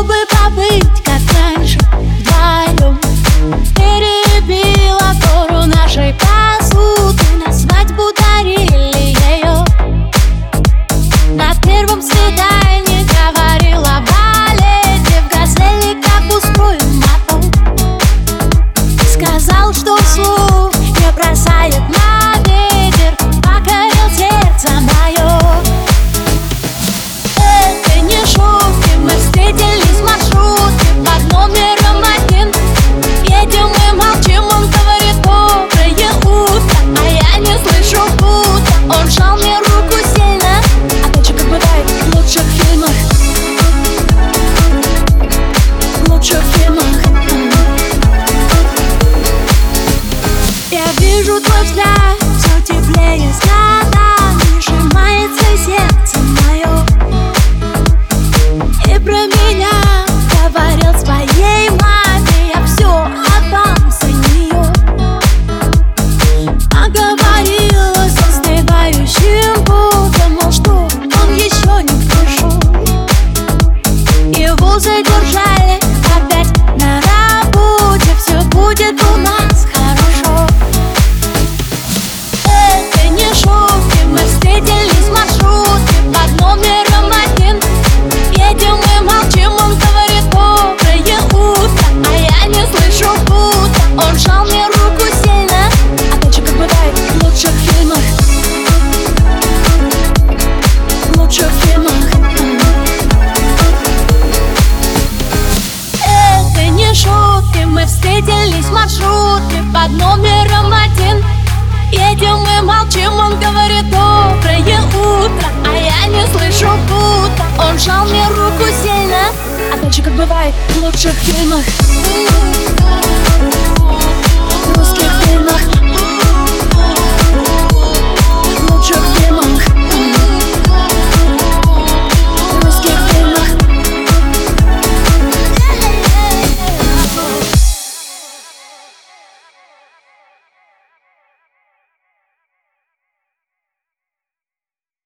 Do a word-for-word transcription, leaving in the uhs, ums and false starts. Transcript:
чтобы побыть как раньше вдвоем. Перебила гору нашей посуды, на свадьбу дарили ее. На первом свидании говорила о балете, в газели как устроим мотор. Сказал, что вслух не бросает на ветер, покорил сердце мое. Это не шутки, мы встретились в маршрутке под номером один. Едем и молчим, он говорит доброе утро, а я не слышу будто. Он жал мне руку сильно, опять же как бывает в лучших фильмах. В лучших фильмах. Я вижу твой взгляд, все теплее с годами, сжимается сердце мое. И про меня говорил своей маме, я все отдам за нее. А говорила с остывающим путем, мол, что он еще не пришел. Его задержали опять на работе, все будет у нас хорошо. Это не шутки, мы встретились в маршрутке под номером один. Едем и молчим, он говорит доброе утро, а я не слышу будто. Он жал мне руку сильно, опять же как бывает в лучших фильмах. В лучших фильмах. Это не шутки, мы встретились в маршрутке под номером один. Едем и молчим, он говорит доброе утро, а я не слышу будто. Он жал мне руку сильно, опять же как бывает в лучших фильмах.